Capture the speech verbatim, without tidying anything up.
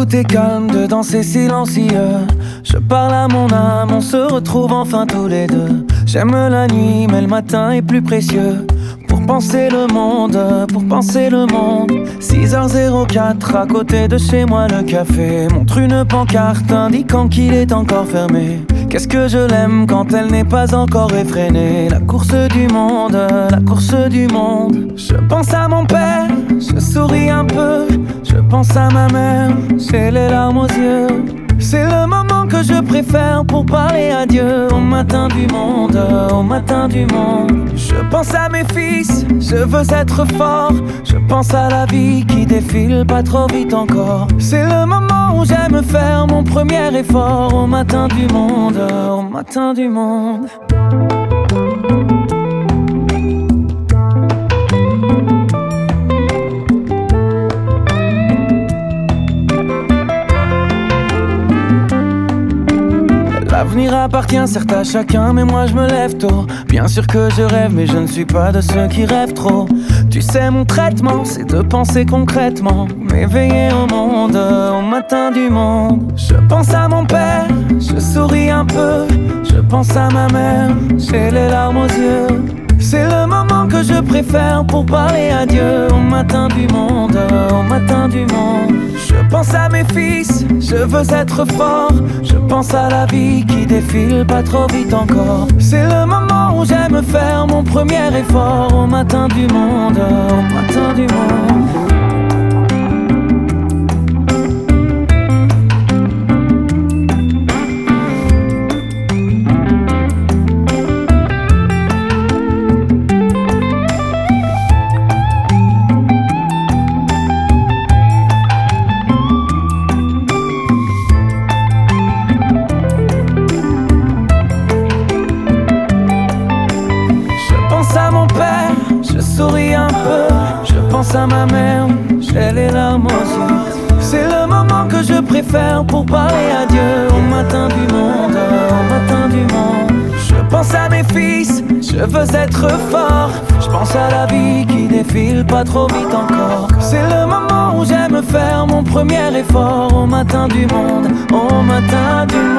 tout est calme, dedans c'est silencieux. Je parle à mon âme, on se retrouve enfin tous les deux. J'aime la nuit, mais le matin est plus précieux. Pour penser le monde, pour penser le monde. Six heures zéro quatre, à côté de chez moi le café montre une pancarte indiquant qu'il est encore fermé. Qu'est-ce que je l'aime quand elle n'est pas encore effrénée. La course du monde, la course du monde. Je pense à mon père, je souris un peu. Je pense à ma mère, j'ai les larmes aux yeux. C'est le moment que je préfère pour parler à Dieu. Au matin du monde, au matin du monde. Je pense à mes fils, je veux être fort. Je pense à la vie qui défile pas trop vite encore. C'est le moment où j'aime faire mon premier effort. Au matin du monde, au matin du monde. L'avenir appartient certes à chacun, mais moi je me lève tôt. Bien sûr que je rêve, mais je ne suis pas de ceux qui rêvent trop. Tu sais mon traitement, c'est de penser concrètement. M'éveiller au monde, au matin du monde. Je pense à mon père, je souris un peu. Je pense à ma mère, j'ai les larmes aux yeux. C'est le moment que je préfère pour parler à Dieu. Au matin du monde, au matin du monde. Je pense à mes fils, je veux être fort. Je pense à la vie qui défile pas trop vite encore. C'est le moment où j'aime faire mon premier effort. Au matin du monde, au matin du monde. Je souris un peu, je pense à ma mère, j'ai les larmes aux yeux. C'est le moment que je préfère pour parler à Dieu. Au matin du monde, au matin du monde. Je pense à mes fils, je veux être fort. Je pense à la vie qui défile pas trop vite encore. C'est le moment où j'aime faire mon premier effort. Au matin du monde, au matin du monde.